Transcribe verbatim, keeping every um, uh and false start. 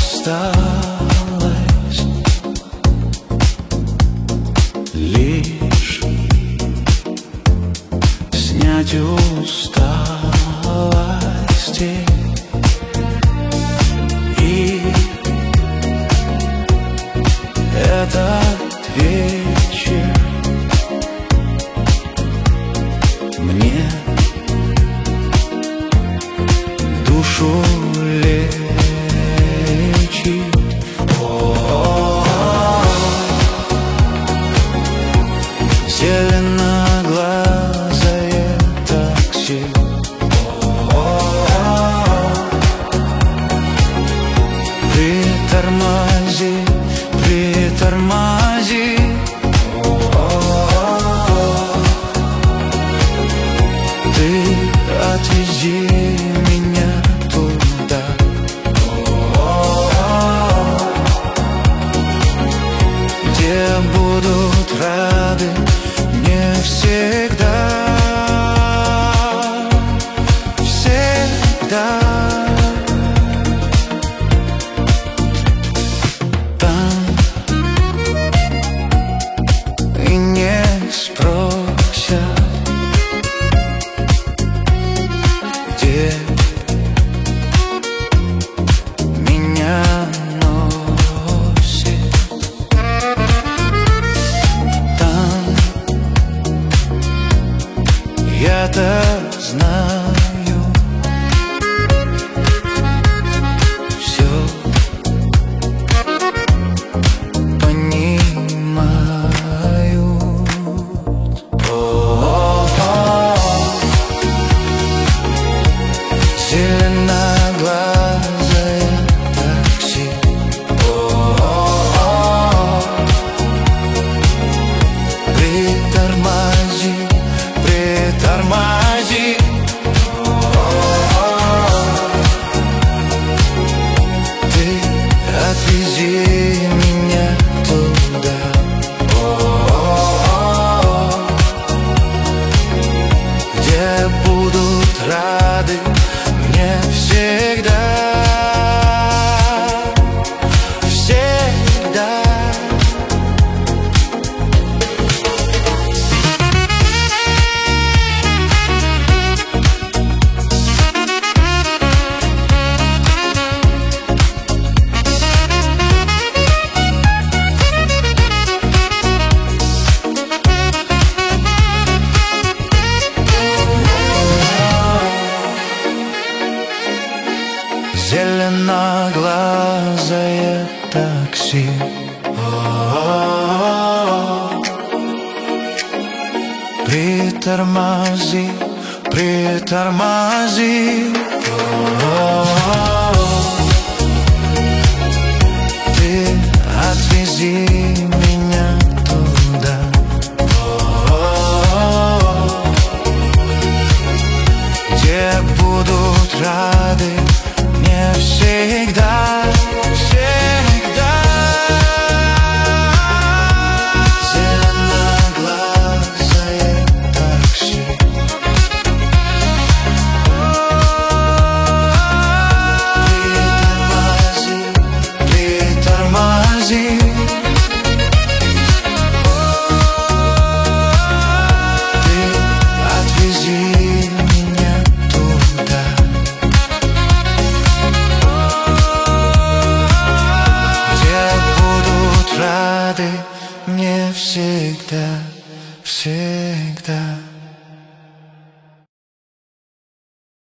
осталось лишь снять усталости. И этот вечер мне душу лечит. Зеленоглазое такси. Притормози, притормози. Ты отвези меня туда, где будут рады мне всегда, всегда. Там и не спросят, где меня носит. Там я-то знаю все, понимаю. Зеленоглазое такси. Притормози, притормози. Ты отвези меня туда, где будут рады мне всегда, всегда. Зеленоглазое такси. Притормози, притормози.